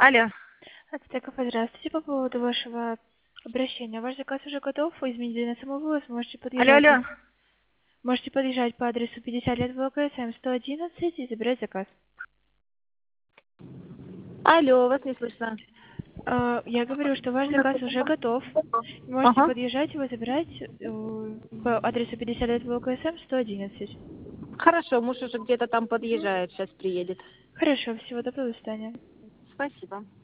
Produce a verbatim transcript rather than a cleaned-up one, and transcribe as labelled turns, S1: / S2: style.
S1: Алло.
S2: Ацтеков, здравствуйте. По поводу вашего обращения. Ваш заказ уже готов. Изменили на самовывоз. Можете
S1: Алло,
S2: подъезжать.
S1: алло.
S2: Можете подъезжать по адресу пятьдесят лет ВЛКСМ сто одиннадцать и забирать заказ.
S1: Алло, вас не слышно.
S2: А, Я говорю, что ваш заказ уже готов. Можете
S1: Ага.
S2: подъезжать его забирать э, по адресу пятьдесят лет ВЛКСМ сто одиннадцать.
S1: Хорошо, муж уже где-то там подъезжает, сейчас приедет.
S2: Хорошо, всего доброго, до свидания.
S1: Спасибо.